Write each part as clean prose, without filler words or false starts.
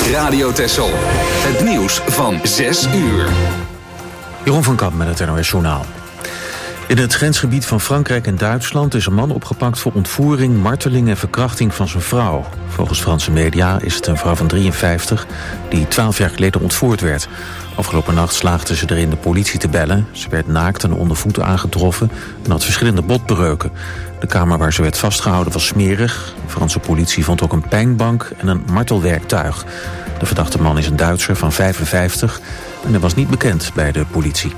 Radio Texel. Het nieuws van 6 uur. Jeroen van Kamp met het NOS Journaal. In het grensgebied van Frankrijk en Duitsland is een man opgepakt voor ontvoering, marteling en verkrachting van zijn vrouw. Volgens Franse media is het een vrouw van 53 die 12 jaar geleden ontvoerd werd. Afgelopen nacht slaagden ze erin de politie te bellen. Ze werd naakt en onder voet aangetroffen en had verschillende botbreuken. De kamer waar ze werd vastgehouden was smerig. De Franse politie vond ook een pijnbank en een martelwerktuig. De verdachte man is een Duitser van 55 en hij was niet bekend bij de politie.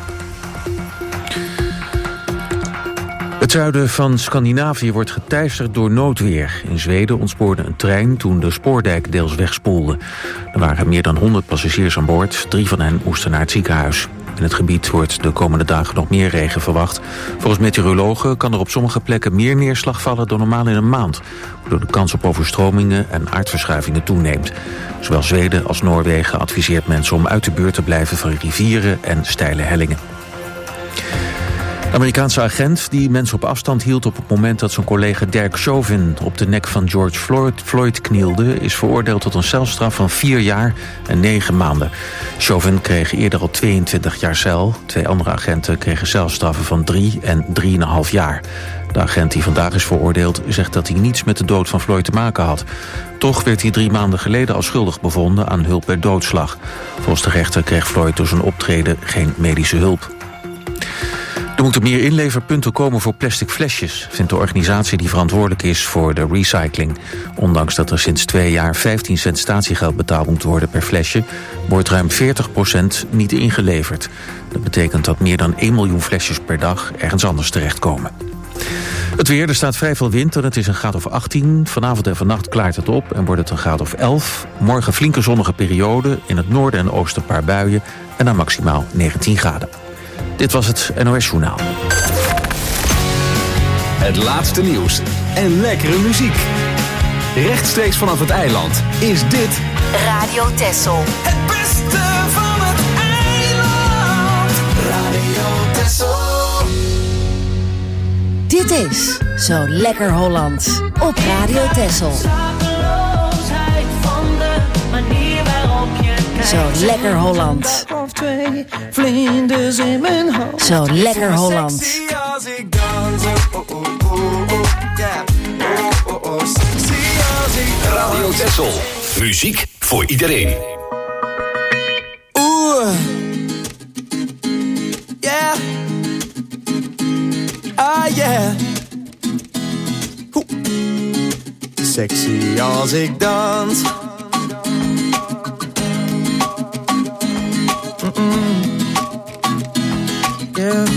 Het zuiden van Scandinavië wordt geteisterd door noodweer. In Zweden ontspoorde een trein toen de spoordijk deels wegspoelde. Er waren meer dan 100 passagiers aan boord. 3 van hen moesten naar het ziekenhuis. In het gebied wordt de komende dagen nog meer regen verwacht. Volgens meteorologen kan er op sommige plekken meer neerslag vallen dan normaal in een maand, waardoor de kans op overstromingen en aardverschuivingen toeneemt. Zowel Zweden als Noorwegen adviseert mensen om uit de buurt te blijven van rivieren en steile hellingen. De Amerikaanse agent die mensen op afstand hield op het moment dat zijn collega Derek Chauvin op de nek van George Floyd knielde, is veroordeeld tot een celstraf van 4 jaar en 9 maanden. Chauvin kreeg eerder al 22 jaar cel. 2 andere agenten kregen celstraffen van 3 en 3,5 jaar. De agent die vandaag is veroordeeld zegt dat hij niets met de dood van Floyd te maken had. Toch werd hij 3 maanden geleden al schuldig bevonden aan hulp bij doodslag. Volgens de rechter kreeg Floyd door zijn optreden geen medische hulp. Er moeten meer inleverpunten komen voor plastic flesjes, vindt de organisatie die verantwoordelijk is voor de recycling. Ondanks dat er sinds 2 jaar 15 cent statiegeld betaald moet worden per flesje, wordt ruim 40% niet ingeleverd. Dat betekent dat meer dan 1 miljoen flesjes per dag ergens anders terechtkomen. Het weer, er staat vrij veel wind en het is een graad of 18. Vanavond en vannacht klaart het op en wordt het een graad of 11. Morgen flinke zonnige periode, in het noorden en oosten een paar buien en dan maximaal 19 graden. Dit was het NOS Journaal. Het laatste nieuws en lekkere muziek. Rechtstreeks vanaf het eiland is dit Radio Texel. Het beste van het eiland. Radio Texel. Dit is Zo Lekker Holland op Radio Texel. Slapeloosheid van de manier waarop je kijkt. Zo Lekker Holland. Of 2 vlinders in mijn hoofd. Zo Lekker Holland. Sexy als ik dans. Oh, oh, oh, oh, yeah. Oh, oh, oh, sexy als ik dans. Radio Texel. Muziek voor iedereen. Oeh. Yeah. Ah, yeah. Oeh. Sexy als ik dans. Yeah.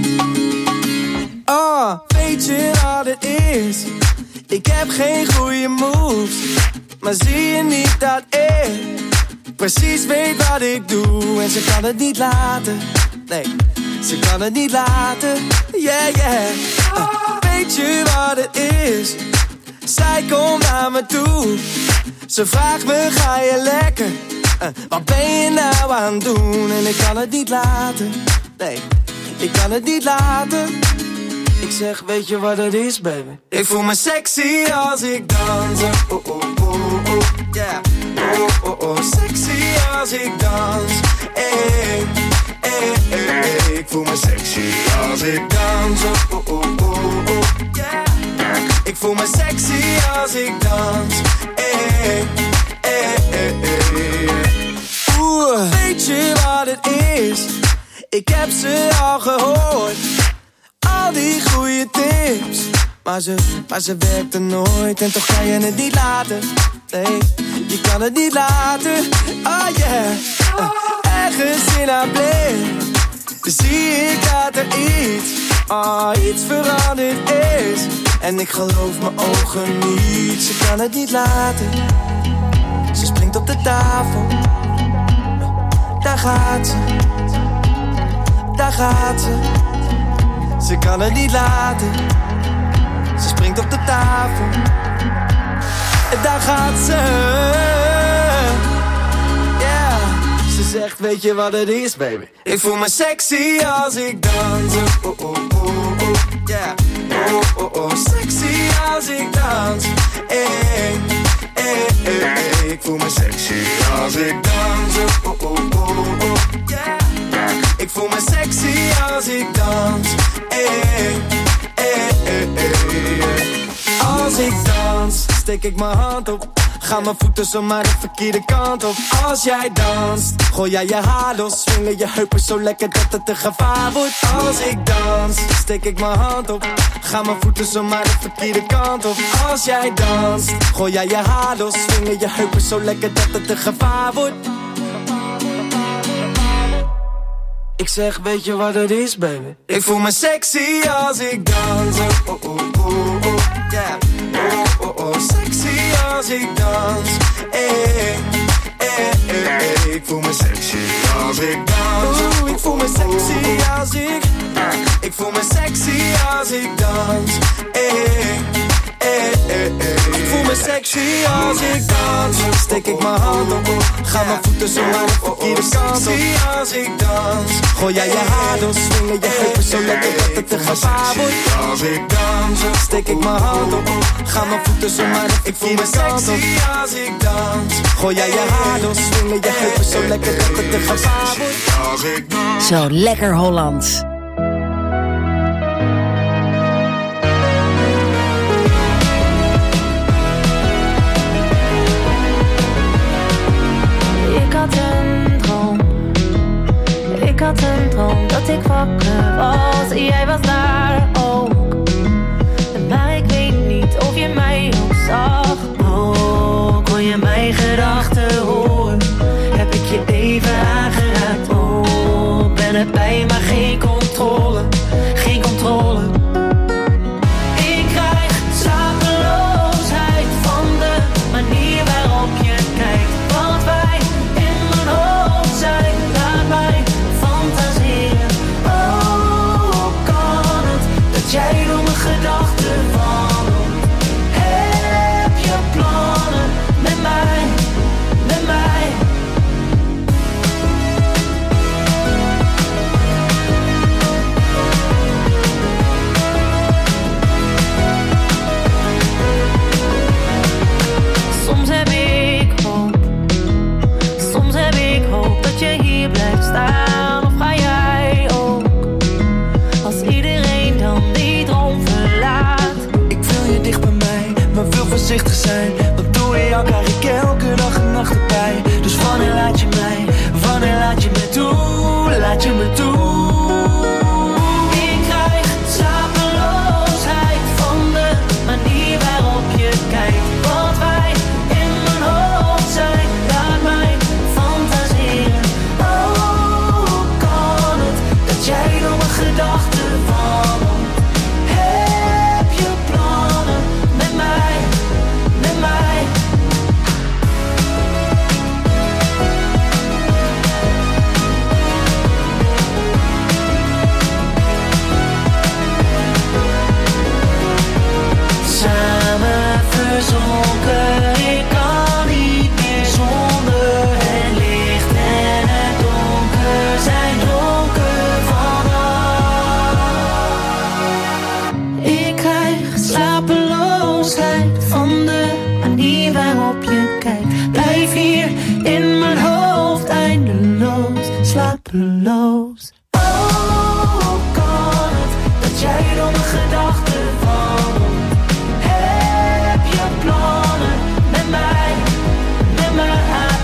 Oh, weet je wat het is? Ik heb geen goede moves, maar zie je niet dat ik precies weet wat ik doe? En ze kan het niet laten, nee, ze kan het niet laten, yeah, yeah. Weet je wat het is? Zij komt naar me toe, ze vraagt me, ga je lekker? Wat ben je nou aan het doen? En ik kan het niet laten, nee, ik kan het niet laten. Ik zeg, weet je wat het is, baby? Ik voel me sexy als ik dans. Oh, oh, oh, oh, yeah. Oh, oh, oh, sexy als ik dans. Hey, hey, hey, hey. Ik voel me sexy als ik dans. Oh, oh, oh, oh, yeah. Ik voel me sexy als ik dans. Hey, hey, hey, hey. Oeh, weet je wat het is? Ik heb ze al gehoord, al die goede tips, maar ze werkt er nooit en toch kan je het niet laten. Nee, je kan het niet laten. Oh yeah, ergens in haar blik zie ik dat er iets veranderd is. En ik geloof mijn ogen niet, ze kan het niet laten. Ze springt op de tafel, daar gaat ze. Daar gaat ze. Ze kan het niet laten. Ze springt op de tafel. En daar gaat ze. Yeah. Ze zegt, weet je wat het is, baby? Ik voel me sexy als ik dans. Oh, oh, oh, oh, yeah. Oh, oh, oh, sexy als ik dans. Hey, hey, Ik voel me sexy als ik dans. Yeah. Ik voel me sexy als ik dans. Als ik dans, steek ik mijn hand op. Gaan mijn voeten zomaar de verkeerde kant op. Als jij danst, gooi jij je haar los. Swingen je heupen zo lekker dat het een gevaar wordt. Als ik dans, steek ik mijn hand op. Gaan mijn voeten zomaar de verkeerde kant op. Als jij danst, gooi jij je haar los. Swingen je heupen zo lekker dat het een gevaar wordt. Ik zeg, weet je wat het is, baby? Ik voel me sexy als ik dans. Yeah. Sexy als ik dans. Ik voel me sexy als ik dans. Ik voel me sexy als ik. Ik voel me sexy als ik dans. Ik voel me sexy als ik dans. Steek ik mijn hand op. Ga mijn voeten zomaar de verkeerde kant op. Als ik dans. Gooi jij je haar door. Swingen je heupen zo lekker dat het een gevaar wordt. Als ik dans. Steek ik mijn hand op. Ga mijn voeten zomaar de verkeerde kant op. Als ik dans. Gooi jij je haar door. Swingen je heupen zo lekker dat het een gevaar wordt. Zo lekker Hollands. Ik had een droom dat ik wakker was en jij was daar ook. Maar ik weet niet of je mij ook zag. Oh, kon je mijn gedachten horen? Heb ik je even aangeraakt? Oh, ben erbij maar geen controle, geen controle. Ik krijg slapeloosheid van de manier waarop je kijkt. Want wij in mijn hoofd zijn, laat mij fantaseren. Oh, kan het dat jij door mijn gedachten wandelt? Heb je plannen met mij, met mij? Soms heb ik hoop dat je hier blijft staan. Of ga jij ook, als iedereen dan die droom verlaat? Ik wil je dicht bij mij, maar wil voorzichtig zijn. Want doe je jou krijg ik elke dag en nacht erbij. Dus wanneer laat je mij, wanneer laat je me toe, laat je me toe. Ik krijg slapeloosheid van de manier waarop je kijkt. Want wij in mijn hoofd zijn, laat mij fantaseren. Oh, kan het dat jij door mijn gedachten wandelt? Heb je plannen met mij, met mij? Samen verzonken, ik kan niet meer zonder. Het licht en het donker zijn dronken vanaf. Ik krijg slapeloosheid van de manier waarop je kijkt. Blijf hier in mijn hoofd eindeloos slapeloos. Oh, kan het dat jij door mijn gedachten wandelt? Heb je plannen met mij, met mij?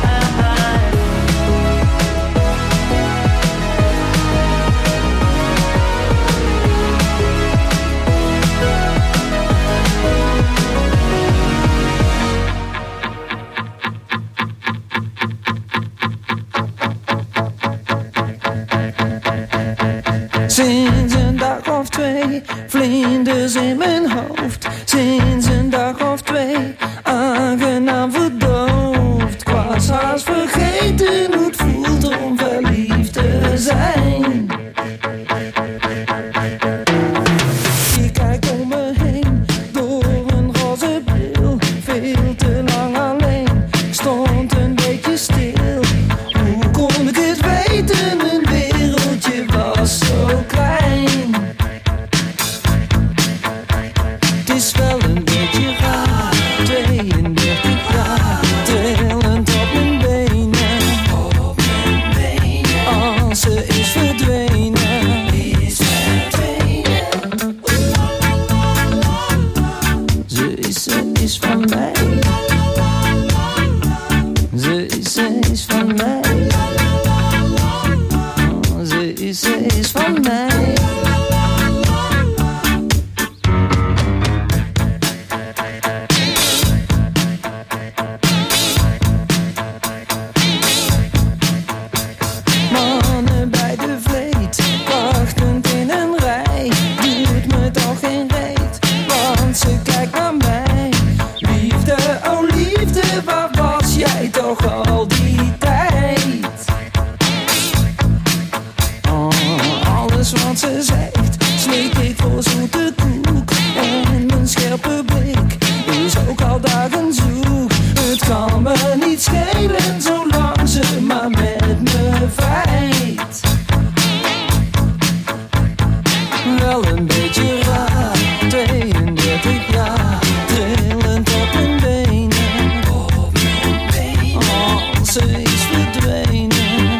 Sinds een dag of twee, vlinders in mijn hoofd. Sinds een dag of twee, aangenaam verdoofd. Ik was haast vergeten hoe het voelt om verliefd te zijn. Ik kijk om me heen, door een roze bril. Veel te lang alleen, ik stond een beetje stil. Hoe kon ik het weten, mijn wereldje was zo klein. Het is wel een beetje raar, 32 jaar. al die tijd. Alles wat ze zegt, smeek ik voor zoete koek. En mijn scherpe blik is ook al dagen zoek. Het kan me niet schelen, zolang ze maar met me vrijt. Wel een beetje raar, 32 jaar, trillend op mijn benen. Oh, ze is verdwenen.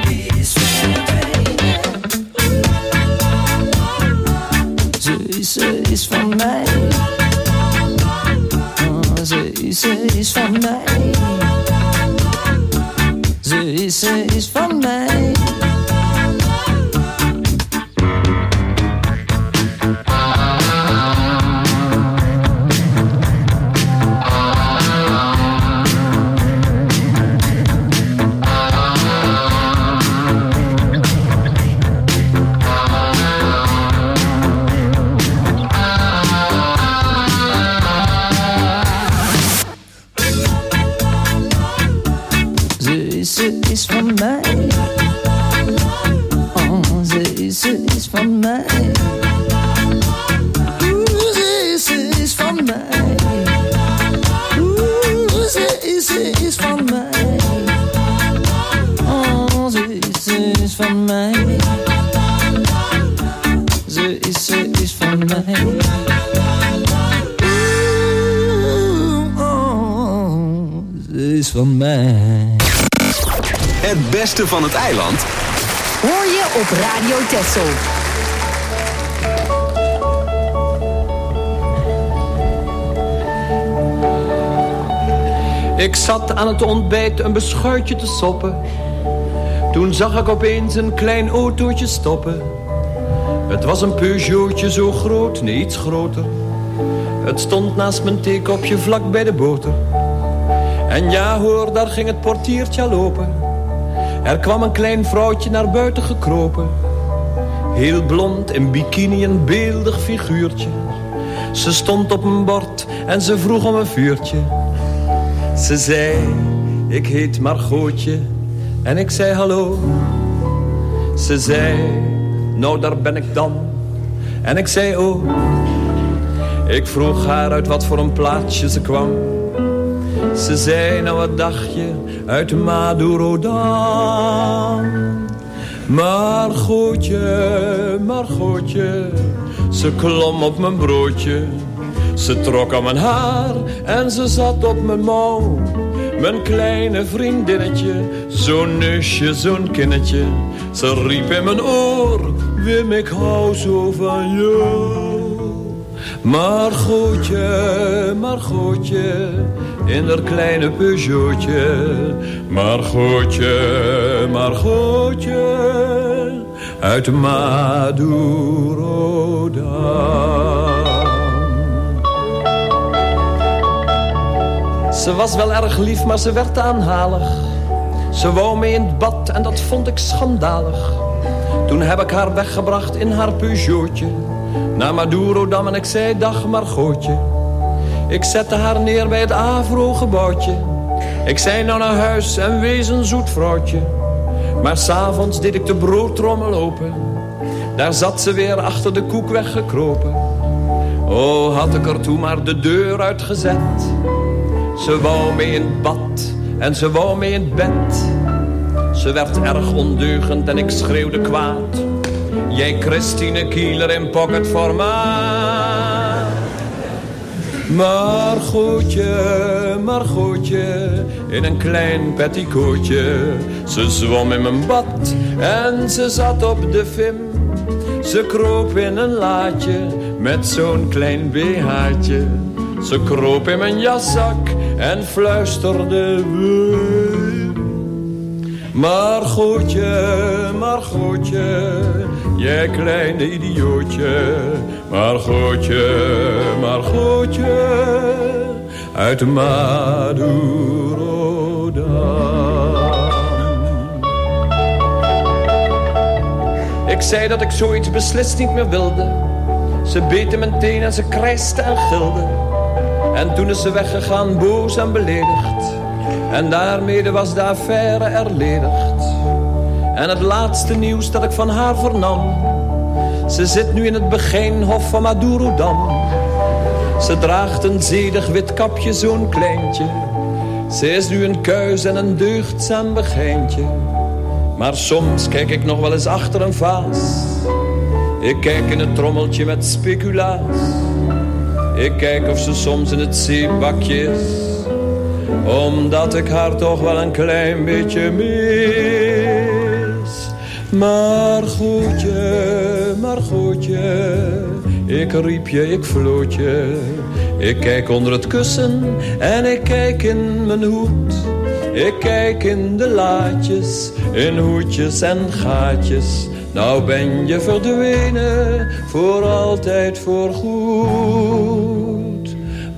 Ze is van mij. Oh, ze is van mij. Ze is van mij. Ze is van mij. Oh, ze is van mij. Ze is van mij. Ze is van mij. Oh, ze is van mij. Ze is van mij. Oh, ze is van mij. Het beste van het eiland hoor je op Radio Texel. Ik zat aan het ontbijt een beschuitje te soppen. Toen zag ik opeens een klein autootje stoppen. Het was een Peugeotje zo groot, nee iets groter. Het stond naast mijn theekopje vlak bij de boter. En ja hoor, daar ging het portiertje al open. Er kwam een klein vrouwtje naar buiten gekropen. Heel blond in bikini, een beeldig figuurtje. Ze stond op een bord en ze vroeg om een vuurtje. Ze zei, ik heet Margootje. En ik zei hallo. Ze zei, nou daar ben ik dan. En ik zei oh. Ik vroeg haar uit wat voor een plaatsje ze kwam. Ze zei, nou wat dacht je, uit Madurodam. Margootje, Margootje, ze klom op mijn broodje. Ze trok aan mijn haar en ze zat op mijn mouw. Mijn kleine vriendinnetje, zo'n neusje, zo'n kinnetje. Ze riep in mijn oor, Wim, ik hou zo van jou. Margootje, Margootje, in haar kleine Peugeotje. Margootje, Margootje, uit Madurodam. Ze was wel erg lief, maar ze werd aanhalig. Ze wou mee in het bad en dat vond ik schandalig. Toen heb ik haar weggebracht in haar Peugeotje naar Madurodam en ik zei dag Margootje. Ik zette haar neer bij het Avro-gebouwtje. Ik zei nou naar huis en wees een zoet vrouwtje. Maar 's avonds deed ik de broodtrommel open. Daar zat ze weer achter de koek weggekropen. Oh, had ik er toen maar de deur uitgezet. Ze wou mee in het bad en ze wou mee in het bed. Ze werd erg ondeugend en ik schreeuwde kwaad. Jij Christine Kieler in pocketformaat. Margootje, Margootje, in een klein petticootje. Ze zwom in mijn bad en ze zat op de vim. Ze kroop in een laadje met zo'n klein BH'tje. Ze kroop in mijn jaszak en fluisterde Wim. Margootje, Margootje, jij kleine idiootje. Margootje, Margootje, uit Madurodam. Ik zei dat ik zoiets beslist niet meer wilde. Ze beet in mijn teen en ze krijste en gilde. En toen is ze weggegaan, boos en beledigd. En daarmee was de affaire erledigd. En het laatste nieuws dat ik van haar vernam: ze zit nu in het Begijnhof van Madurodam. Ze draagt een zedig wit kapje, zo'n kleintje. Ze is nu een kuis en een deugdzaam begijntje. Maar soms kijk ik nog wel eens achter een vaas. Ik kijk in het trommeltje met speculaas. Ik kijk of ze soms in het zeebakje is, omdat ik haar toch wel een klein beetje mis. Margotje, ik riep je, ik floot je. Ik kijk onder het kussen en ik kijk in mijn hoed. Ik kijk in de laadjes, in hoedjes en gaatjes. Nou ben je verdwenen, voor altijd voorgoed.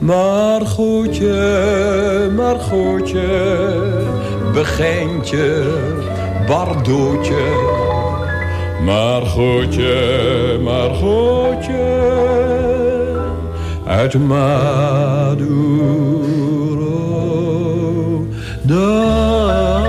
Margotje, Begijntje, Bardootje. Margotje, uit Madurodam.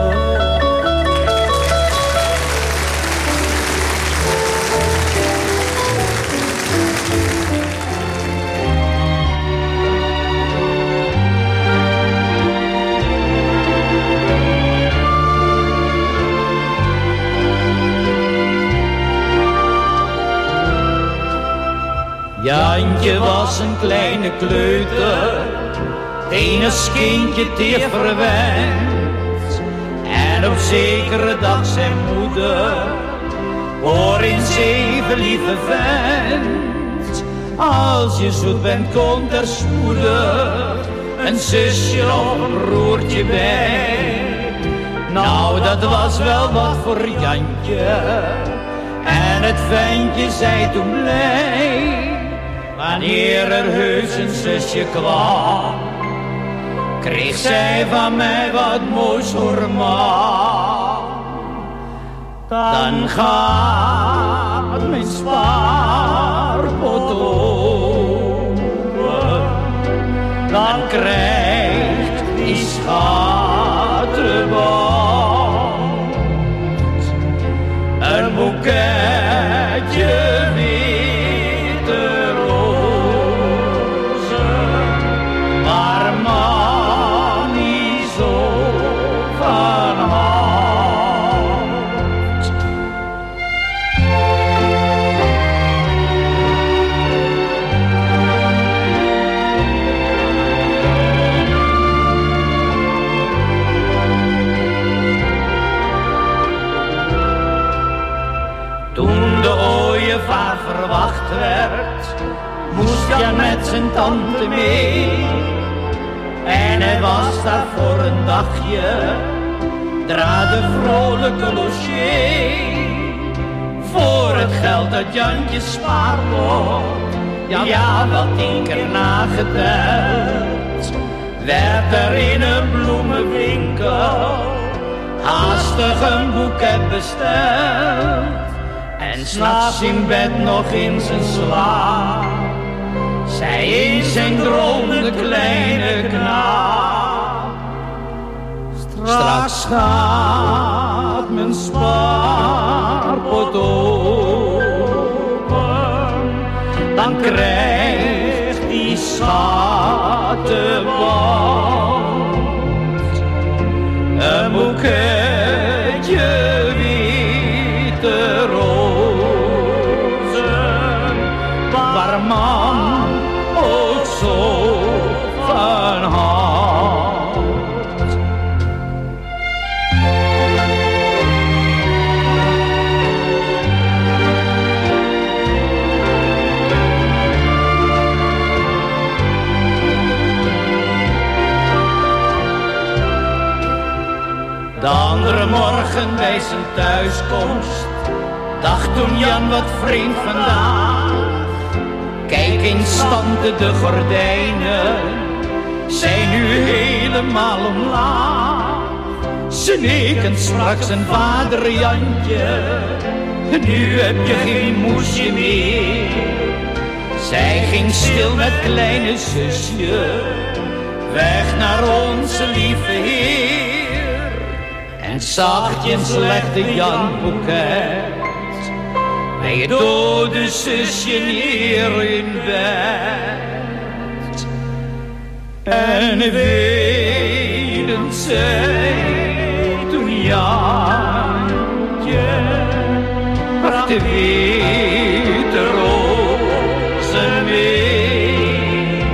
Jantje was een kleine kleuter, enig kindje teer verwend. En op zekere dag zijn moeder, hoor eens even lieve vent. Als je zoet bent komt er spoedig een zusje of een broertje bij. Nou dat was wel wat voor Jantje, en het ventje zei toen blij. Wanneer er heus een zusje kwam, kreeg zij van mij wat moois voor ma. Dan gaat mijn spaarpot open, dan krijgt die schattenband een boeketje witte rozen, waar man niet zo van houdt. Toen de ooievaar verwacht werd, moest Jan met zijn tante mee. En hij was daar voor een dagje, dra de vrolijke logier. Voor het geld uit Jantjes spaarpot, ja wat 10 keer nageteld, werd er in een bloemenwinkel haastig een boeket besteld. En 's nachts in bed nog in zijn slaap, zij in zijn droom de kleine knaap. Straks gaat mijn spaarpot open, dan krijgt die schattenband een boeketje witte rozen, waar man ook zo van houdt. De andere morgen bij zijn thuiskomst dacht toen Jan wat vreemd vandaag. Kijk eens standen de gordijnen, zijn nu helemaal omlaag. Ze neken sprak zijn vader Jantje, nu heb je geen moesje meer. Zij ging stil met kleine zusje, weg naar onze lieve Heer. En zachtjes legde Jan Boeket bij het dode zusje neer in bed. En weenend zei toen Jantje, bracht de witte rozen mee.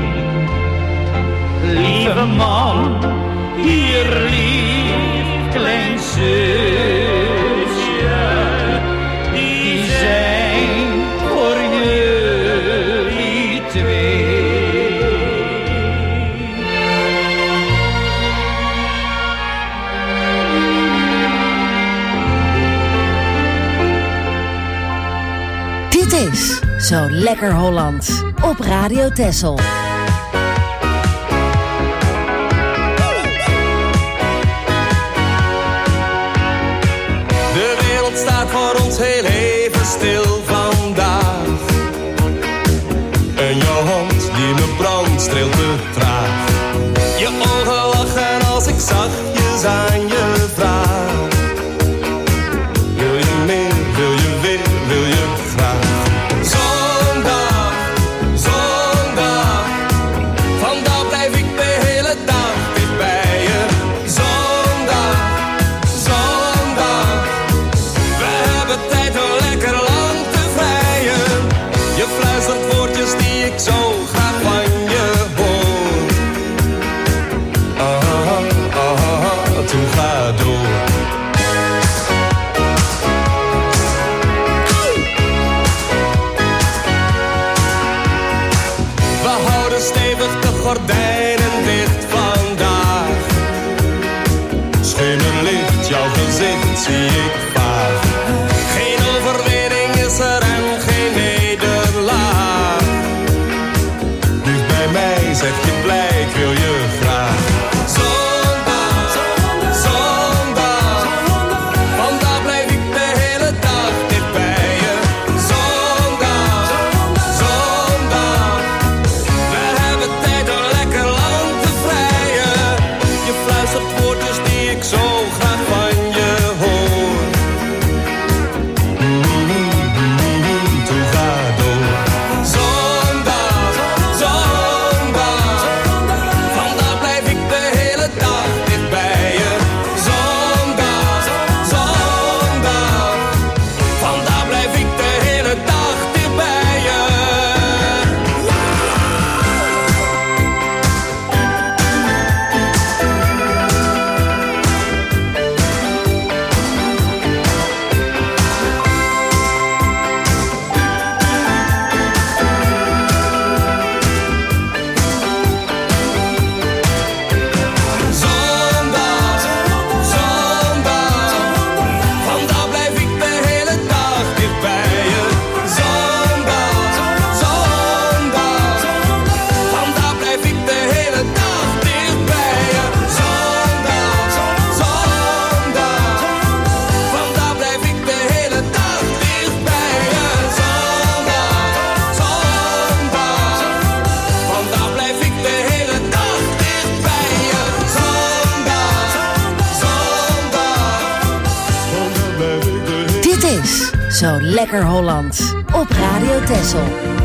Lieve man, hier lief klein zusje, die zijn voor jullie twee. Dit is Zo Lekker Hollands op Radio Texel. De wereld staat voor ons heel even stil vandaag. En je hand die me brandstilte vraagt. Je ogen lachen als ik zachtjes aan je vraag. Wil je meer, wil je weer, wil je graag. Zondag, zondag, vandaag blijf ik de hele dag dicht bij je. Zondag, zondag, we hebben tijd om lekker lang te vrijen. Je fluistert woordjes die ik zo graag van je hoor. Toen ga door. We houden stevig de gordijnen dicht vandaag. Schemerlicht, jouw gezicht zie ik vaag. Geen overwinning is er en geen nederlaag. Dicht bij mij zeg je blij, ik wil je graag. Zondag, zondag, vandaag blijf ik de hele dag dicht bij je. Zondag, zondag, we hebben tijd om lekker lang te vrijen. Je fluistert woordjes die ik zo graag van je hoor. Toen ga door. Zondag, zondag, vandaag blijf ik de hele dag dicht bij je. Zondag, zondag, vandaag blijf ik de hele dag dicht bij je. Zondag, zondag, vandaag blijf ik de hele dag dicht bij je. Zondag, zondag, vandaag blijf ik de hele dag dicht bij je. Zondag, zondag, vandaag blijf ik de hele dag dicht bij je. Zondag, zondag, vandaag blijf ik de hele dag dicht bij je. Zondag, zondag. Dit is Zo Lekker Hollands op Radio Texel.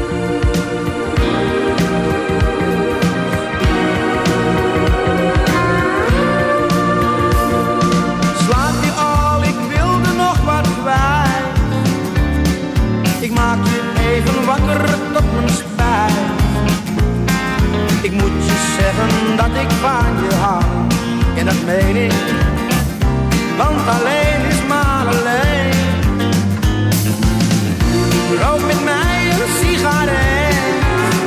Slaap je al, ik wilde nog wat kwijt. Ik maak je even wakker tot mijn spijt. Ik moet je zeggen dat ik van je hou. En dat meen ik, want alleen is maar alleen. Rook met mij een sigaret.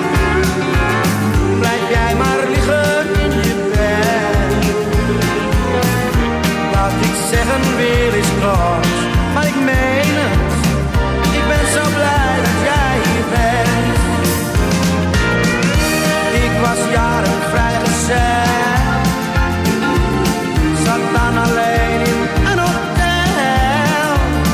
Blijf jij maar liggen in je bed. Laat ik zeggen weer eens los, maar ik meen het. Ik ben zo blij dat jij hier bent. Ik was jaren vrijgezel, zat dan alleen in een hotel.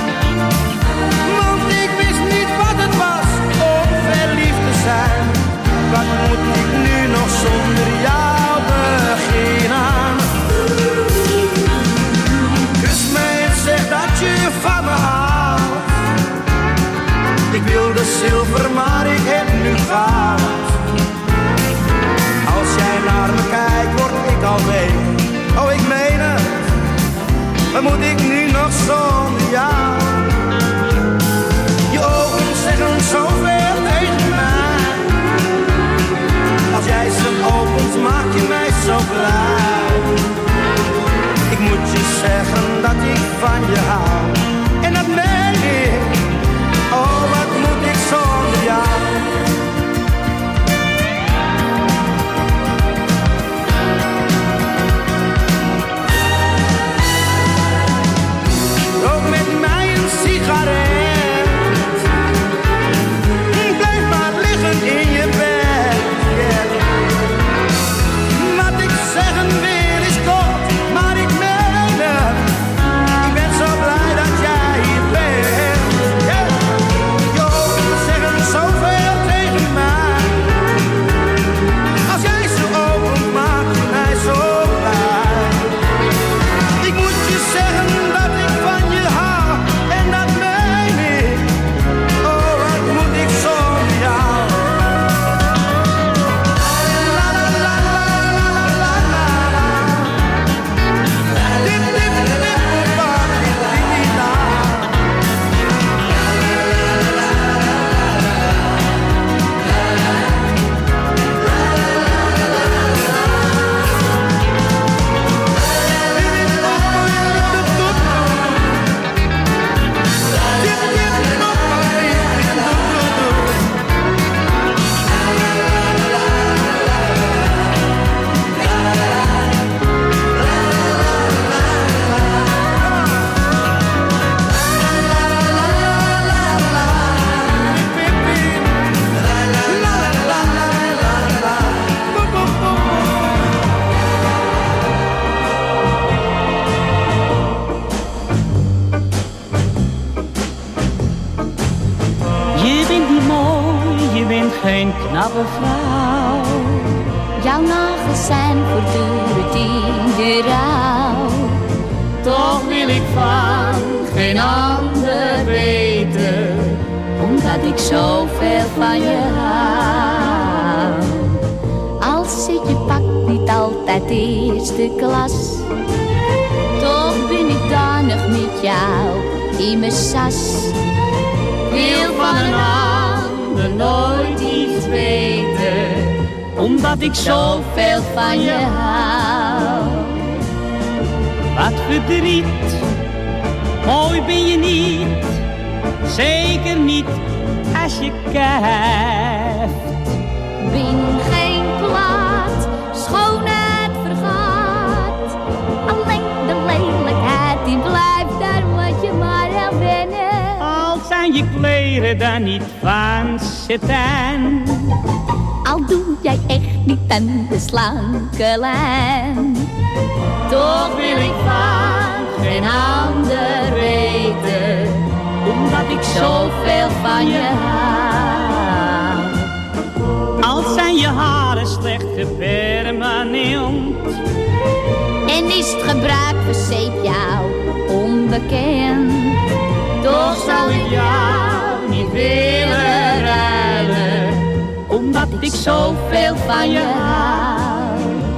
Want ik wist niet wat het was om verliefd te zijn. Wat moet ik nu nog zonder jou bereiken? wat moet ik nu nog zonder jou? Je ogen zeggen zoveel tegen mij. Als jij ze opent, maak je mij zo blij. Ik moet je zeggen dat ik van je hou. En dat meen ik. Oh, wat moet ik zonder jou? Rook met mij een sigaret. Blijf maar liggen in je bed. Yeah. Wat ik zeggen wil is kort, maar ik meen het. Ik ben zo blij dat jij hier bent. Yeah. Je ogen zeggen zoveel tegen mij. Als jij zo opent, maak je mij zo blij. Ik moet je zeggen dat ik van je hou. En dat meen ik. Oh, wat moet ik zonder jou? La la la la la la la la. Dip dip dip dip pa dip dip la. Je bent niet mooi, je bent geen knappe vrouw. Jouw nagels zijn voortdurend in de rouw. Toch wil ik van geen ander weten, Omdat ik zoveel van je hou. Al zit je pak niet altijd eerste klas, toch ben ik dan nog met jou in mijn sas. wil van een ander nooit iets weten, Omdat ik zoveel van je hou. wat verdriet. Mooi ben je niet, zeker niet als je kijft. Ben geen plaat, schoonheid vergaat. Alleen de lelijkheid die blijft, daar moet je maar aan wennen. Al zijn je kleren dan niet van satijn, Al doe jij echt niet aan de slanke lijn. toch wil ik van geen ander weten, Omdat ik zoveel van je hou. al zijn je haren slecht gepermanent. En is het gebruik van zeep jou onbekend. Toch zal ik jou niet willen ruilen, Omdat ik zoveel van je hou.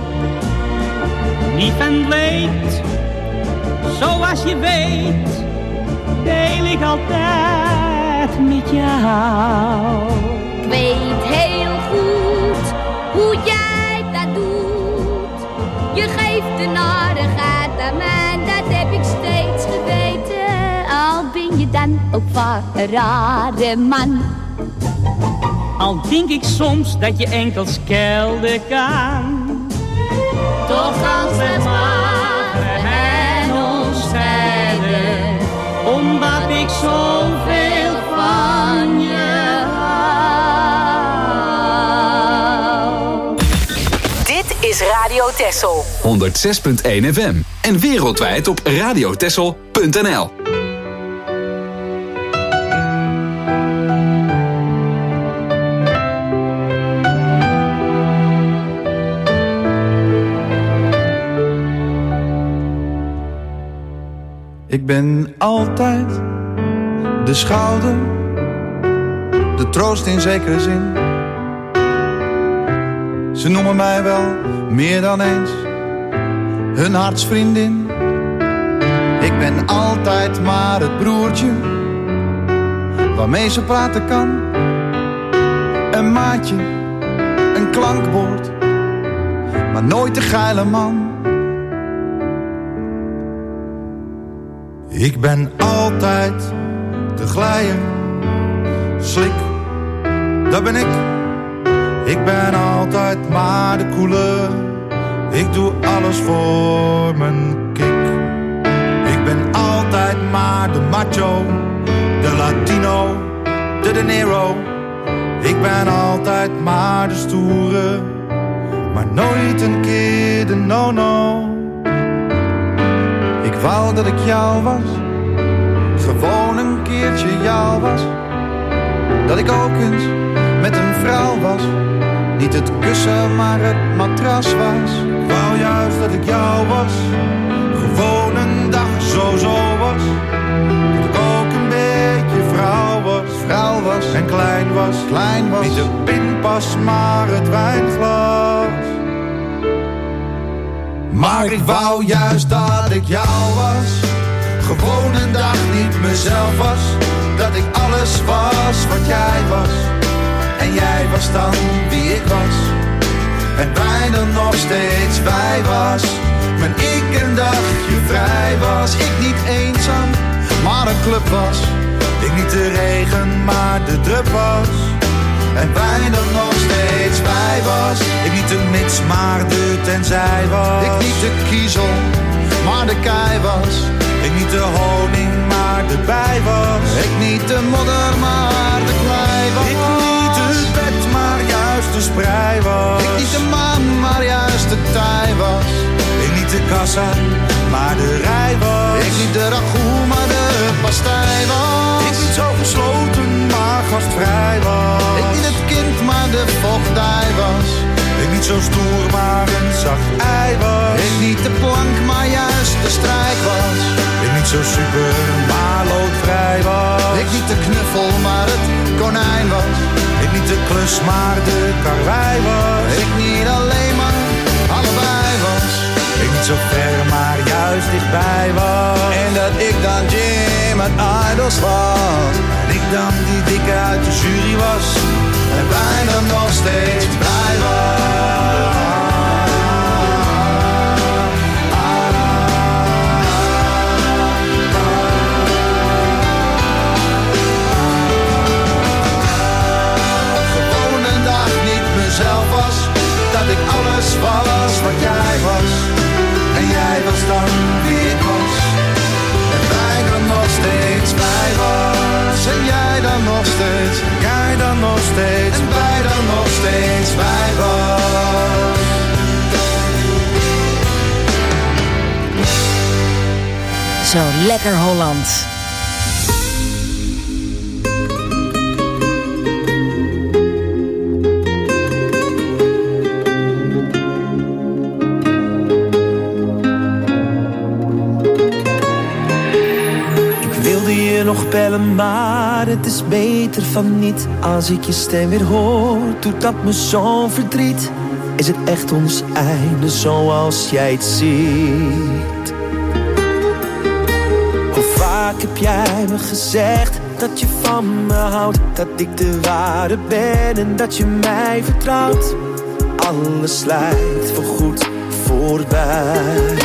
lief en leed, zoals je weet, deel ik altijd met jou. Ik weet heel goed hoe jij dat doet. Je geeft de narigheid aan mij, dat heb ik steeds geweten. Al ben je dan ook van een rare man. Al denk ik soms dat je enkel schelden kan, toch als het magen en ons scheiden, omdat ik zoveel van je hou. Dit is Radio Texel. 106.1 FM en wereldwijd op radiotexel.nl. Ik ben altijd de schouder, de troost in zekere zin. Ze noemen mij wel meer dan eens hun hartsvriendin. Ik Ik ben altijd maar het broertje waarmee ze praten kan. Een maatje, een klankbord, maar nooit de geile man. Ik ben altijd de glijer, slik, dat ben ik. Ik ben altijd maar de coole, ik doe alles voor mijn kick. Ik ben altijd maar de macho, de Latino, de De Niro. Ik ben altijd maar de stoere, maar nooit een keer de no-no. Ik wou dat ik jou was, gewoon een keertje jou was. Dat ik ook eens met een vrouw was, niet het kussen maar het matras was. Ik wou juist dat ik jou was, gewoon een dag zo was. Dat ik ook een beetje vrouw was en klein was. Niet de pinpas maar het wijnglas. Maar ik wou juist dat ik jou was, gewoon een dag niet mezelf was. Dat ik alles was wat jij was, en jij was dan wie ik was. En wij dan nog steeds wij was, maar ik een dagje vrij was. Ik niet eenzaam, maar een club was. Ik niet de regen, maar de drup was. En wij dan nog steeds wij was. Ik niet de mits, maar de tenzij was. Ik niet de kiezel, maar de kei was. Ik niet de honing, maar de bij was. Ik niet de modder, maar de klei was. Ik niet het bed, maar juist de sprei was. Ik niet de maan, maar juist de tij was. Ik niet de kassa, maar de rij was. Ik niet de ragout, maar de pastei was. Ik niet zo gesloten, maar gastvrij was. Ik niet het kind, maar de vochtdij was. Ik niet zo stoer, maar een zacht ei was. Ik niet de plank, maar juist de strijk was. Ik niet zo super, maar loodvrij was. Ik niet de knuffel, maar het konijn was. Ik niet de klus, maar de karwei was. Ik niet alleen, maar allebei was. Ik niet zo ver, maar juist dichtbij was. En dat ik dan Jim uit Idols was. En ik dan die dikke uit de jury was. En bijna nog steeds blij was. Gewoon een dag niet mezelf was. Dat ik alles was wat jij was. En jij was dan wie ik was. En wij dan nog steeds blij was. En jij dan nog steeds, jij dan nog steeds. En wij dan nog steeds blij was. Zo lekker Holland. Nog bellen, maar het is beter van niet. Als ik je stem weer hoor, doet dat me zo'n verdriet. Is het echt ons einde zoals jij het ziet? Hoe vaak heb jij me gezegd dat je van me houdt, dat ik de ware ben en dat je mij vertrouwt. Alles lijkt voorgoed voorbij.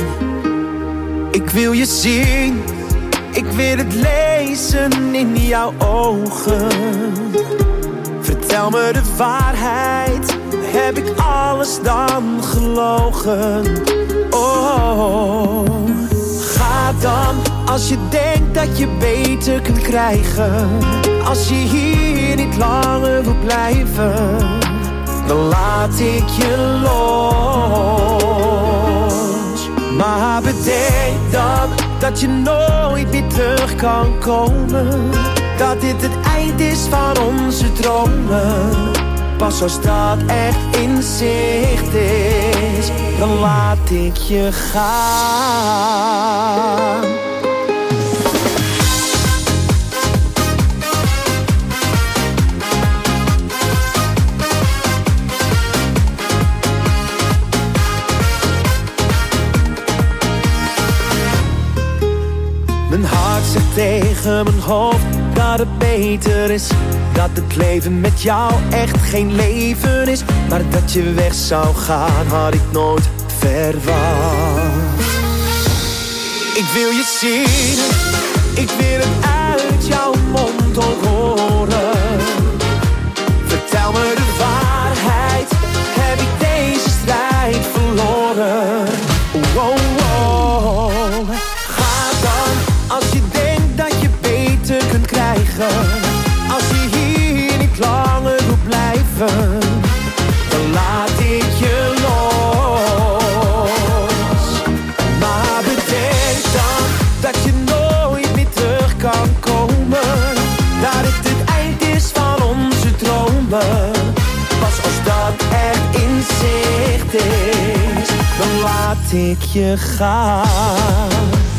Ik wil je zien, ik wil het lezen in jouw ogen. Vertel me de waarheid, heb ik alles dan gelogen? Oh, ga dan als je denkt dat je beter kunt krijgen. Als je hier niet langer wil blijven, dan laat ik je los. Maar bedenk dan dat je nooit meer terug kan komen. Dat dit het eind is van onze dromen. Pas als dat echt in zicht is, dan laat ik je gaan. Mijn hart zegt tegen mijn hoofd dat het beter is, dat het leven met jou echt geen leven is. Maar dat je weg zou gaan had ik nooit verwacht. Ik wil je zien, ik wil het uit jouw mond ook horen. Vertel me de waarheid, heb ik deze strijd verloren? Wow, wow. Ga dan, als je denkt dat je beter kunt krijgen. Als je hier niet langer wil blijven, dan laat ik je los. Maar bedenk dan dat je nooit meer terug kan komen. Dat het het eind is van onze dromen. Pas als dat echt in zicht is, dan laat ik je gaan.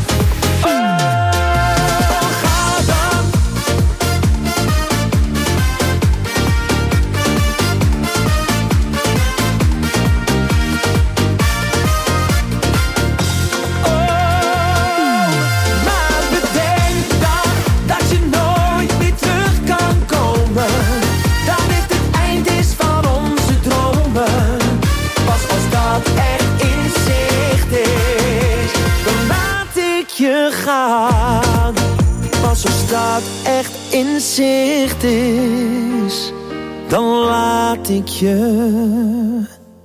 Gaan, pas als dat echt in zicht is, dan laat ik je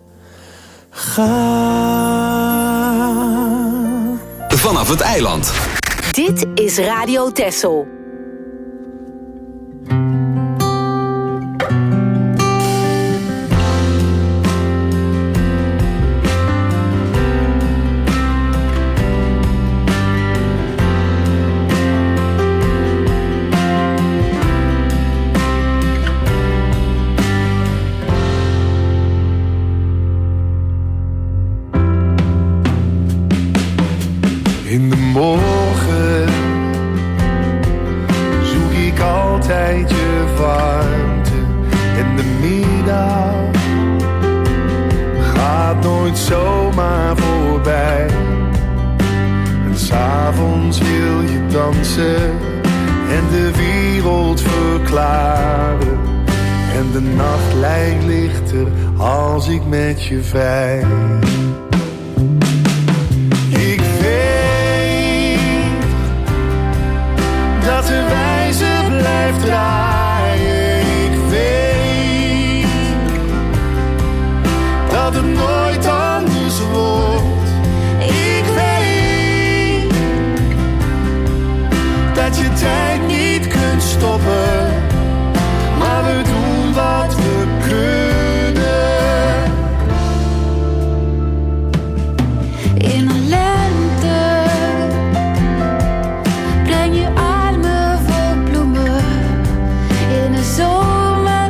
gaan. Vanaf het eiland. Dit is Radio Texel. In de morgen zoek ik altijd je warmte. En de middag gaat nooit zomaar voorbij. En 's avonds wil je dansen en de wereld verklaren. En de nacht lijkt lichter als ik met je vrij. Dat de wijze blijft draaien. Ik weet dat het nooit anders wordt. Ik weet dat je tijd niet kunt stoppen. Maar we doen wat we kunnen. In een lente breng je armen vol bloemen. In de zomer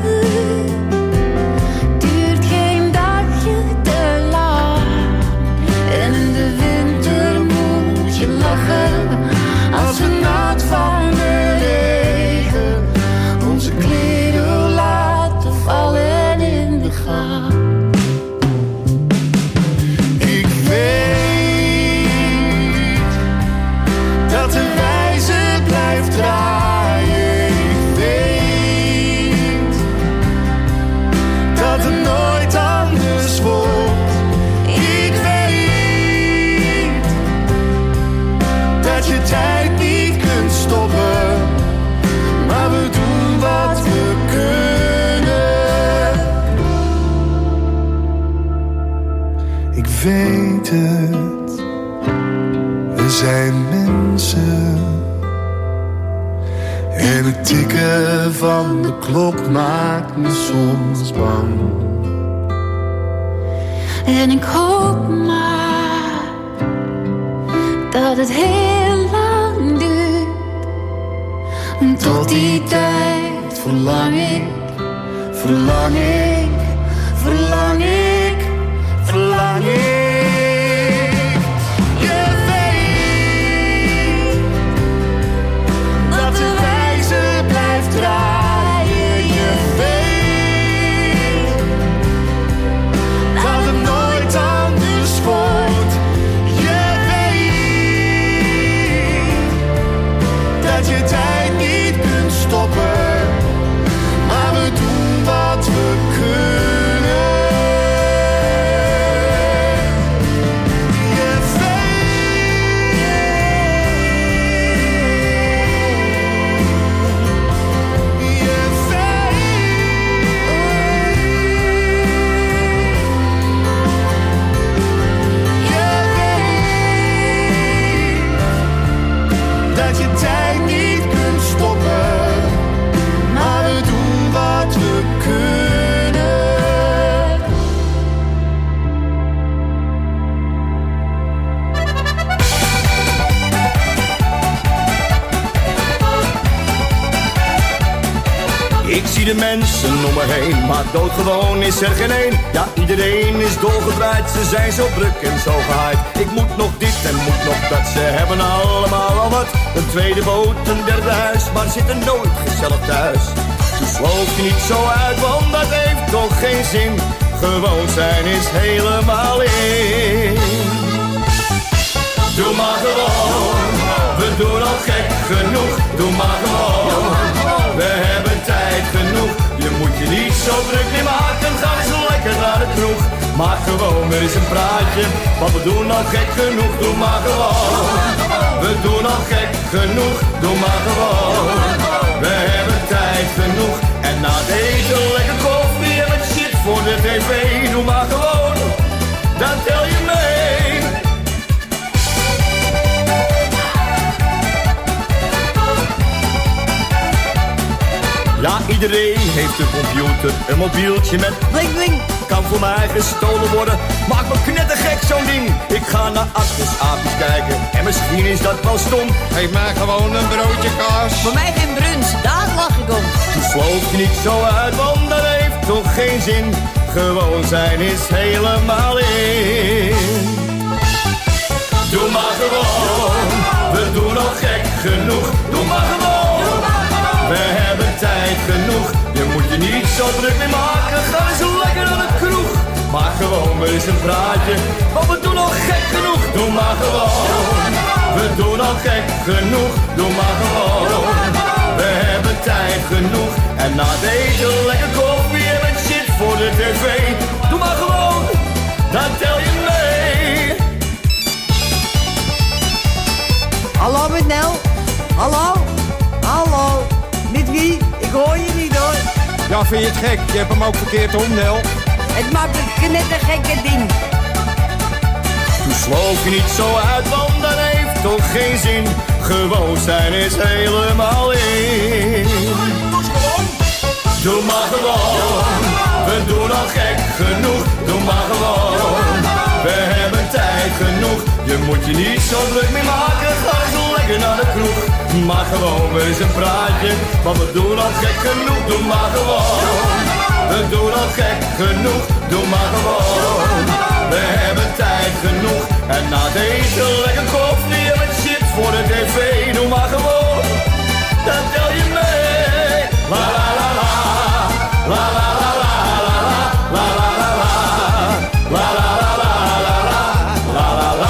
duurt geen dagje te lang. En in de winter moet je lachen als we nat van de regen onze kleren laten vallen in de gang. Ik weet dat de wijze blijft draaien. Ik weet dat het nooit anders wordt. Ik weet dat je tijd niet kunt stoppen. Maar we doen wat we kunnen. Ik weet het, we zijn mensen. En het tikken van de klok maakt me soms bang. En ik hoop maar dat het heel lang duurt. En tot die tijd verlang ik, verlang ik, verlang ik, verlang ik. Je weet dat de wijze blijft draaien. Je weet dat het nooit anders wordt. Je weet de mensen om me heen, maar doodgewoon is er geen één. Ja, iedereen is dolgedraaid, ze zijn zo druk en zo gehaaid. Ik moet nog dit en moet nog dat, ze hebben allemaal al wat. Een tweede boot, een derde huis, maar zitten nooit gezellig thuis. Dus sloof je niet zo uit, want dat heeft toch geen zin. Gewoon zijn is helemaal in. Doe maar gewoon, we doen al gek genoeg. Doe maar gewoon, we hebben tijd genoeg. Je moet je niet zo druk mee maken, ga eens lekker naar de kroeg. Maak gewoon weer eens een praatje, want we doen al gek genoeg. Doe maar gewoon, we doen al gek genoeg. Doe maar gewoon, we hebben tijd genoeg. En na het eten lekker koffie en met shit voor de tv. Doe maar gewoon, dan tel je mee. Ja, iedereen heeft een computer, een mobieltje met bling bling. Kan voor mij gestolen worden, maakt me knettergek zo'n ding. Ik ga naar Atlas aapjes kijken en misschien is dat wel stom. Geef mij gewoon een broodje kaas. Voor mij geen bruns, daar lach ik om. Dus sloof je niet zo uit, want dat heeft toch geen zin. Gewoon zijn is helemaal in. Doe maar gewoon, we doen al gek genoeg. Doe maar gewoon, we hebben tijd genoeg. Je moet je niet zo druk mee maken, ga eens lekker naar de kroeg. Maak gewoon weer eens een praatje, want we doen al gek genoeg. Doe maar gewoon, we doen al gek genoeg. Doe maar gewoon, we hebben tijd genoeg. En na het eten lekker koffie en met shit voor de tv. Doe maar gewoon, dan tel je mee. Hallo met Nel, hallo, hallo. Met wie? Ik hoor je niet hoor. Ja, vind je het gek? Je hebt hem ook verkeerd om, Nel. Het maakt een knettergekke ding. Toen sloof je niet zo uit, want dat heeft toch geen zin. Gewoon zijn is helemaal in. Doe maar gewoon, we doen al gek genoeg. Doe maar gewoon, we hebben tijd genoeg. Je moet je niet zo druk mee maken, ga eens lekker naar de kroeg. Maar gewoon weer eens een praatje, want we doen al gek genoeg. Doe maar gewoon, we doen al gek genoeg. Doe maar gewoon, we hebben tijd genoeg. En na het eten lekker koffie en met shit voor de tv. Doe maar gewoon, dan tel je mee. La la la la, la la la la la la la la la la la la la la la la la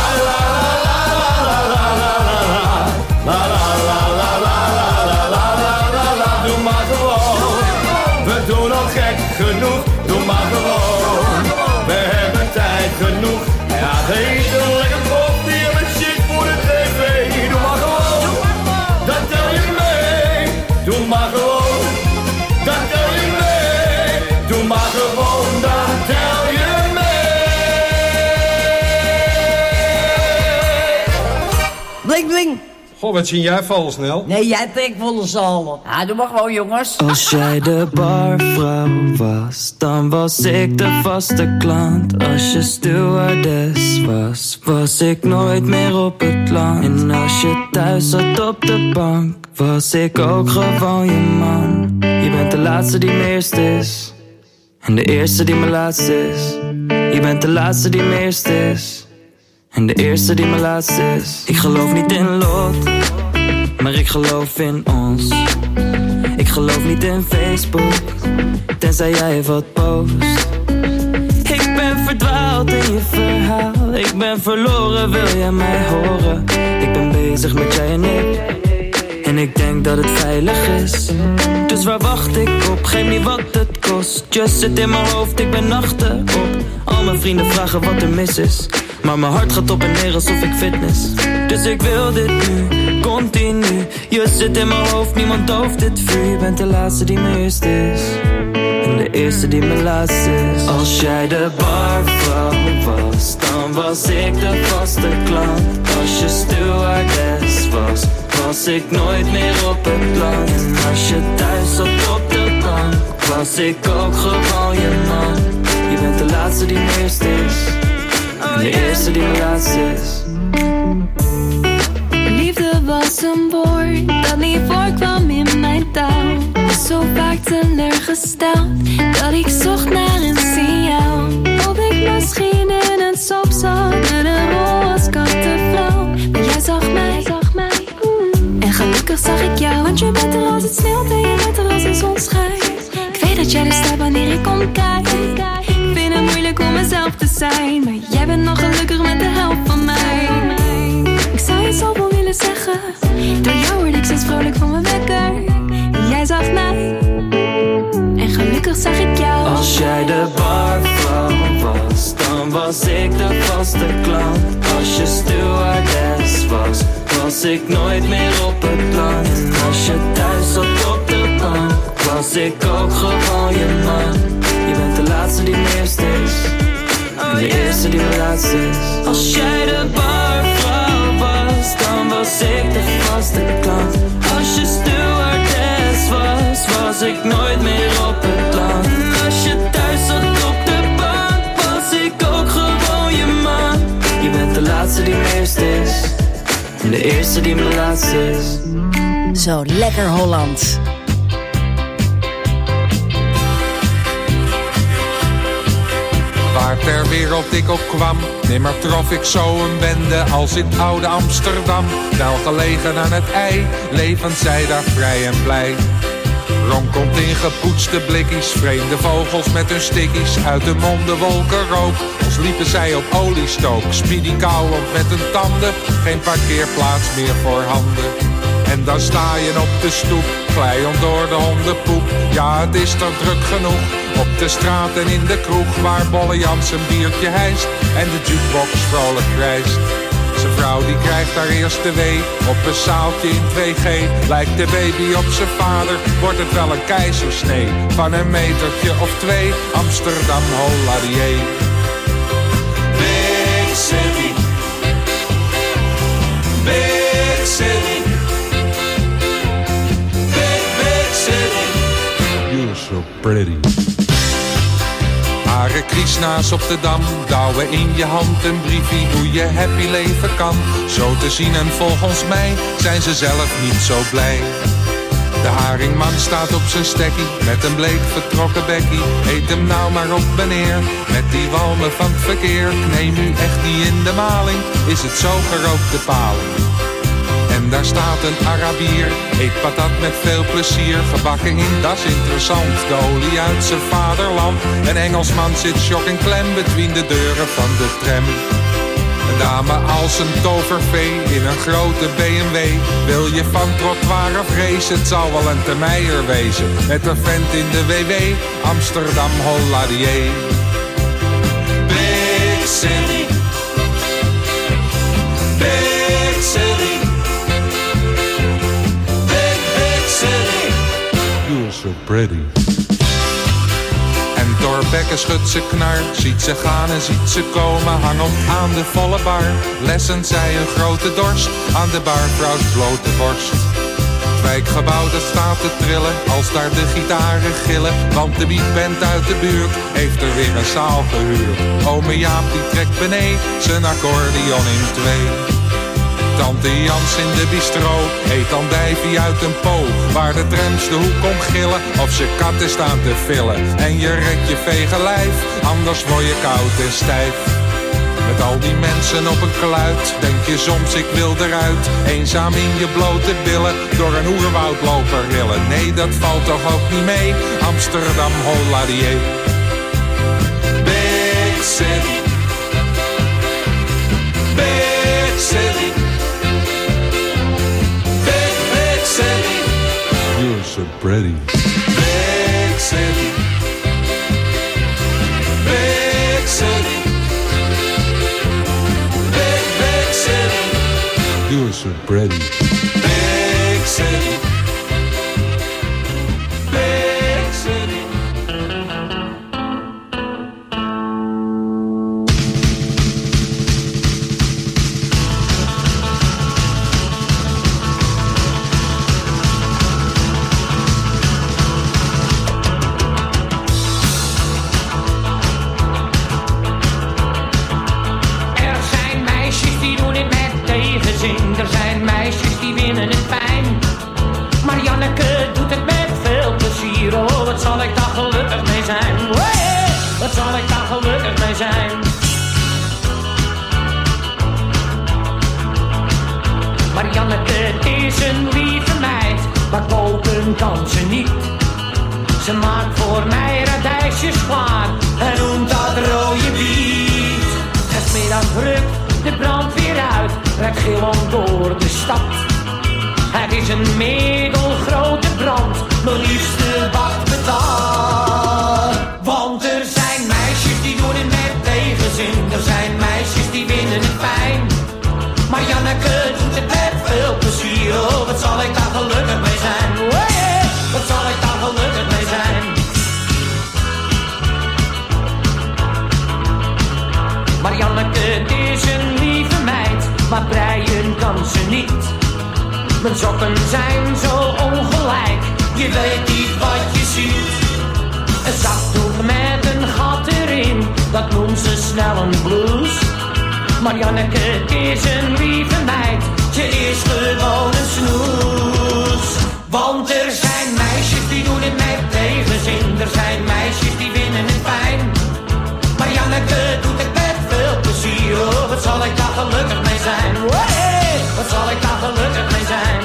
genoeg, doe maar gewoon. We hebben tijd genoeg. Ja, eten lekker koffie en met shit voor de tv. Doe maar gewoon, dan tel je mee. Doe maar gewoon, dan tel je mee. Doe maar gewoon, dan tel je mee. Bling bling. Goh, wat zie jij vals, Nel? Nee, jij trekt volle zalen. Ja, doe maar gewoon, jongens. Als jij de barvrouw was, dan was ik de vaste klant. Als je stewardess was, was ik nooit meer op het land. En als je thuis zat op de bank, was ik ook gewoon je man. Je bent de laatste die mijn eerste is, en de eerste die mijn laatste is. Je bent de laatste die mijn eerste is, en de eerste die mijn laatste is. Ik geloof niet in lot, maar ik geloof in ons. Ik geloof niet in Facebook, tenzij jij wat post. Ik ben verdwaald in je verhaal. Ik ben verloren, wil jij mij horen? Ik ben bezig met jij en ik, en ik denk dat het veilig is. Dus waar wacht ik op? Geef niet wat het kost. Just zit in mijn hoofd, ik ben achterop. Al mijn vrienden vragen wat er mis is, maar mijn hart gaat op en neer alsof ik fitness. Dus ik wil dit nu, continu. Je zit in mijn hoofd, niemand dooft dit vuur. Je bent de laatste die mijn eerste is, en de eerste die mijn laatste is. Als jij de barvrouw was, dan was ik de vaste klant. Als je stewardess was, was ik nooit meer op het land. En als je thuis zat op de bank, was ik ook gewoon je man. Je bent de laatste die mijn eerste is, en de eerste die mijn laatste is. Liefde was een woord dat niet voorkwam in mijn taal. Zo vaak vaak teleurgesteld dat ik zocht naar een signaal. Of ik misschien in een soap zat met een rol als kattenvrouw. Maar jij zag mij. En gelukkig zag ik jou. Want je bent er als het sneeuwt en je bent er als de zon schijnt. Ik weet dat jij er staat wanneer ik omkijk. Ik vind het moeilijk om mezelf te zijn, maar jij bent nog gelukkig met de helft van mij. Ik zou je zoveel willen zeggen. Door jou word ik steeds vrolijk van mijn wekker. En jij zag mij. En gelukkig zag ik jou. Als jij de barvrouw was, dan was ik de vaste klant. Als je stewardess was, was ik nooit meer op het land. En als je thuis zat op de bank, was ik ook gewoon je man. Je bent de laatste die mijn eerste is. En de eerste die mijn laatste is. Als jij de barvrouw was, dan was ik de vaste klant. Als je stewardess was, was ik nooit meer op het land. En als je thuis zat op de bank, was ik ook gewoon je man. Je bent de laatste die mijn eerste is. En de eerste die mijn laatste is. Zo lekker Hollands. Waar ter wereld ik ook kwam, nimmer trof ik zo een bende als in oude Amsterdam. Wel gelegen aan het ei, levend zij daar vrij en blij. Ronkomt in gepoetste blikkies, vreemde vogels met hun stickies. Uit de monden wolken rook, als liepen zij op oliestook. Speedy kauwend met hun tanden, geen parkeerplaats meer voor handen. En dan sta je op de stoep, glijend door de hondenpoep. Ja, het is toch druk genoeg, op de straat en in de kroeg. Waar Bolle Jans een biertje hijst en de jukebox vrolijk krijst. Zijn vrouw die krijgt haar eerste wee, op een zaaltje in 2G. Lijkt de baby op zijn vader, wordt het wel een keizersnee. Van een metertje of 2, Amsterdam Holladier. Big city, big city, big city. You're so pretty. Hare Krishna's op de Dam, douwen in je hand een briefie hoe je happy leven kan. Zo te zien en volgens mij zijn ze zelf niet zo blij. De haringman staat op zijn stekkie, met een bleek vertrokken bekkie. Eet hem nou maar op meneer, met die walmen van het verkeer. Neem u echt niet in de maling, is het zo gerookte paling. En daar staat een Arabier, eet patat met veel plezier. Gebakken in, dat is interessant, de olie uit zijn vaderland. Een Engelsman zit shock en klem between de deuren van de tram. Een dame als een tovervee in een grote BMW. Wil je van trottoir of race, het zal wel een Termeijer wezen. Met een vent in de WW, Amsterdam Holladier. Big city, big city, big city. You're so pretty. En Thorbecke schudt ze knar, ziet ze gaan en ziet ze komen. Hangend aan de volle bar, lessend zij een grote dorst aan de barvrouws blote borst. Het wijkgebouw dat staat te trillen, als daar de gitaren gillen. Want de beatband uit de buurt heeft er weer een zaal gehuurd. Ome Jaap die trekt beneden zijn accordeon in 2. Tante Jans in de bistro eet andijvie uit een po. Waar de trams de hoek om gillen of ze katten staan te villen. En je redt je vege lijf, anders word je koud en stijf. Met al die mensen op een kluit, denk je soms ik wil eruit. Eenzaam in je blote billen, door een oerwoud lopen rillen. Nee, dat valt toch ook niet mee, Amsterdam Holladier. Big city, big city, big city. You're so pretty. Big city, big city, big city. You're so pretty. Big city, big city. Er zijn meisjes die winnen het fijn. Maar Janneke doet het met veel plezier, oh. wat zal ik daar gelukkig mee zijn? Hey, wat zal ik daar gelukkig mee zijn? Marianneke is een lieve meid, maar koken kan ze niet. Ze maakt voor mij radijsjes klaar en noemt dat rode biet. En 's middags rukt de brandweer uit, rijdt gillend door de stad. Het is een middelgrote brand, mijn liefste wacht me daar. Want er zijn meisjes die doen het met tegenzin, er zijn meisjes die vinden het fijn. Marianneke doet het met veel plezier, oh wat zal ik daar gelukkig mee zijn. Hey, wat zal ik daar gelukkig mee zijn. Marianneke is een lieve meid, maar breien kan ze niet. Mijn sokken zijn zo ongelijk, je weet niet wat je ziet. Een zakdoek met een gat erin, dat noemt ze snel een blouse. Marianneke is een lieve meid, ze is gewoon een snoes. Want er zijn meisjes die doen het met tegenzin, er zijn meisjes die vinden het fijn. Marianneke doet het met veel plezier, oh wat zal ik daar gelukkig mee zijn. Hey, wat zal ik daar gelukkig mee zijn.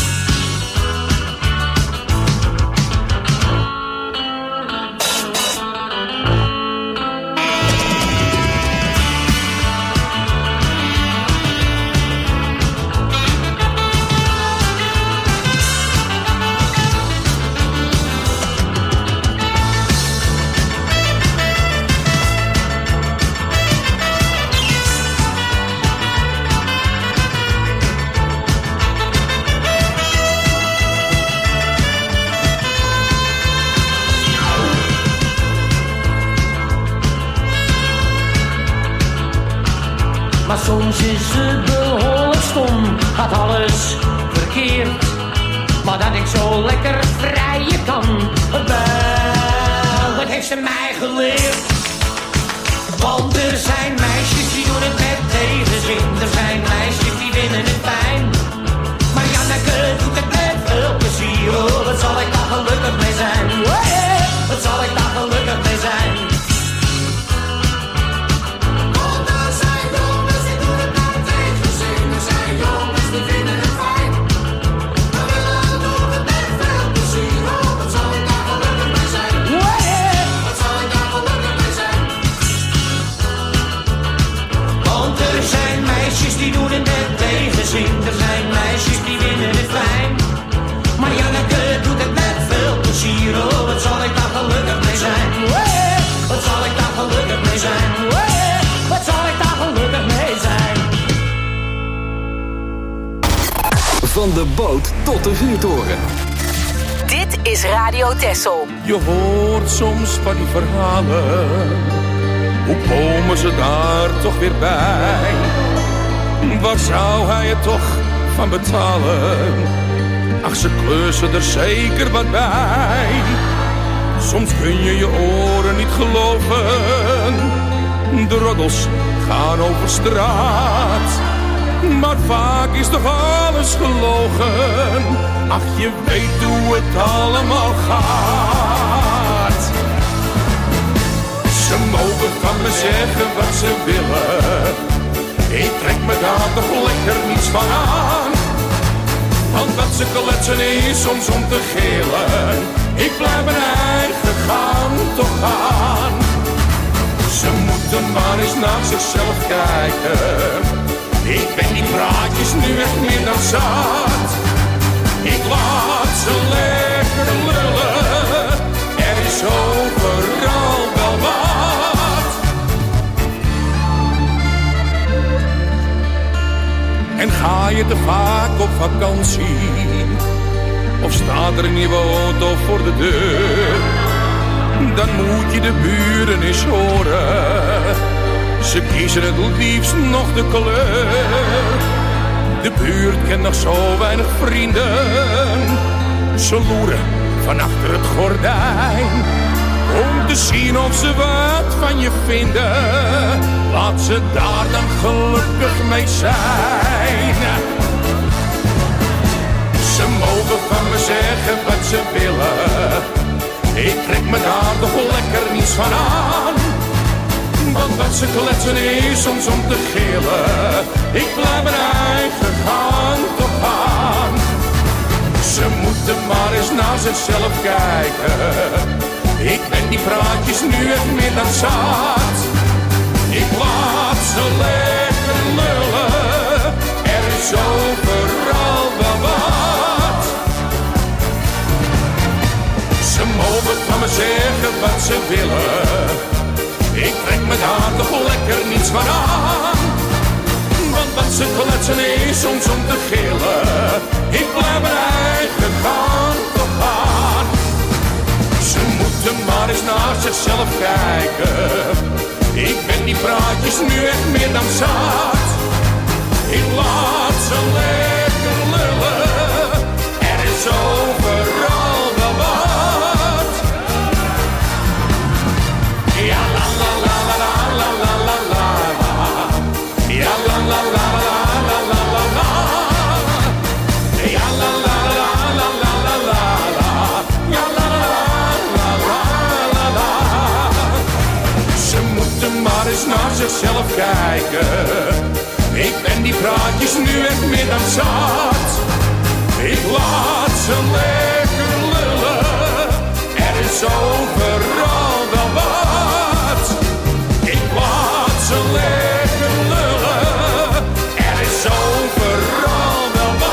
Maar soms is ze behoorlijk stom, gaat alles verkeerd. Maar dat ik zo lekker vrijen kan, wel, dat heeft ze mij geleerd. Want er zijn meisjes die doen het met tegenzin, er zijn meisjes die vinden het fijn. Marianneke doet het met veel plezier, oh wat zal ik daar gelukkig mee zijn. Hey, wat zal ik daar gelukkig mee zijn. Die doen het met tegenzin, er zijn meisjes die vinden het fijn. Marianneke doet het met veel plezier, oh wat zal ik daar gelukkig mee zijn. Hey, wat zal ik daar gelukkig mee zijn. Hey, wat zal ik daar gelukkig mee zijn. Van de boot tot de vuurtoren. Dit is Radio Texel. Je hoort soms van die verhalen, hoe komen ze daar toch weer bij? Waar zou hij het toch van betalen? Ach, ze kleusen er zeker wat bij. Soms kun je je oren niet geloven. De roddels gaan over straat. Maar vaak is toch alles gelogen. Ach, je weet hoe het allemaal gaat. Ze mogen van me zeggen wat ze willen. Ik trek me daar toch lekker niets van aan. Want wat ze kletsen is soms om te gillen. Ik blijf mijn eigen gang toch gaan. Ze moeten maar eens naar zichzelf kijken. Ik ben die praatjes nu echt meer dan zat. Ik laat ze lekker lullen. Er is overal wel wat. En ga je te vaak op vakantie? Of staat er een nieuwe auto voor de deur? Dan moet je de buren eens horen. Ze kiezen het liefst nog de kleur. De buurt kent nog zo weinig vrienden. Ze loeren van achter het gordijn. Om te zien of ze wat van je vinden. Laat ze daar dan gelukkig mee zijn. Ze mogen van me zeggen wat ze willen. Ik trek me daar toch lekker niets van aan. Want wat ze kletsen is soms om te gillen. Ik blijf mijn eigen gang toch aan. Ze moeten maar eens naar zichzelf kijken. Ik ben die praatjes nu echt meer dan zat. Ik laat ze lekker lullen. Er is overal wel wat. Ze mogen van me zeggen wat ze willen. Ik trek me daar toch lekker niets van aan. Want wat ze kletsen is soms om te gillen. Ik blijf mijn eigen gang toch gaan. Ze moeten maar eens naar zichzelf kijken. Ik ben die praatjes nu echt meer dan zat. Ik laat ze lekker lullen. Er is overal wel wat. Ja la la la la la la la la la. Ja la la la la la la la la. Ja la la la la la la la la. Ja la la la la la la. Ze moeten maar eens naar zichzelf kijken. Ik ben die praatjes nu echt meer dan zat. Ik laat ze lekker lullen. Er is overal wel wat. Ik laat ze lekker lullen. Er is overal wel wat.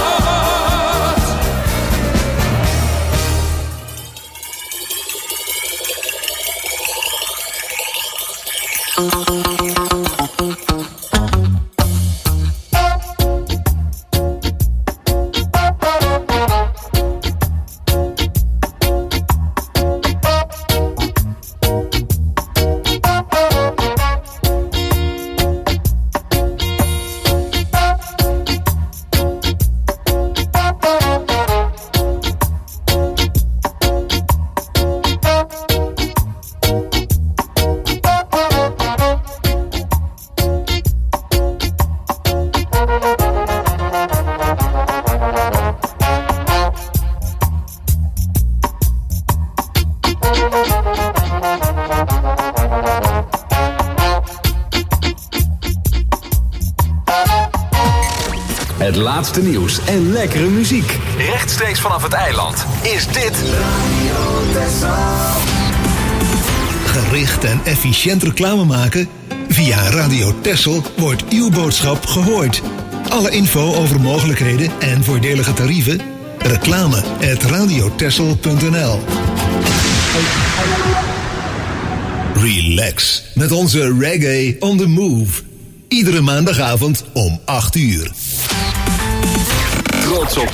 Het laatste nieuws en lekkere muziek. Rechtstreeks vanaf het eiland is dit Radio Texel. Gericht en efficiënt reclame maken? Via Radio Texel wordt uw boodschap gehoord. Alle info over mogelijkheden en voordelige tarieven? reclame@radiotexel.nl. Relax met onze Reggae on the Move. Iedere maandagavond om 8 uur. Trots op